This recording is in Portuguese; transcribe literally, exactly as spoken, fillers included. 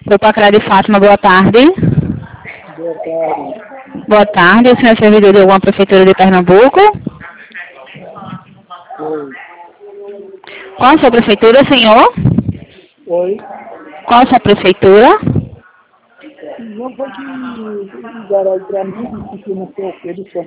Propacrá de Fátima, boa tarde. Boa tarde. Boa tarde, o senhor é servidor de alguma prefeitura de Pernambuco? Oi. Qual a sua prefeitura, senhor? Oi. Qual a sua prefeitura? Não foi que ligaram aí pra mim, disse que não sei o que, do